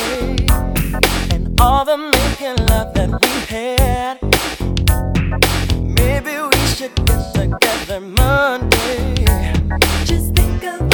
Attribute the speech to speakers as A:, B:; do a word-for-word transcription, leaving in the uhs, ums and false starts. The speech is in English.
A: Sunday and all the making love that we had. Maybe we should get together Monday.
B: Just think of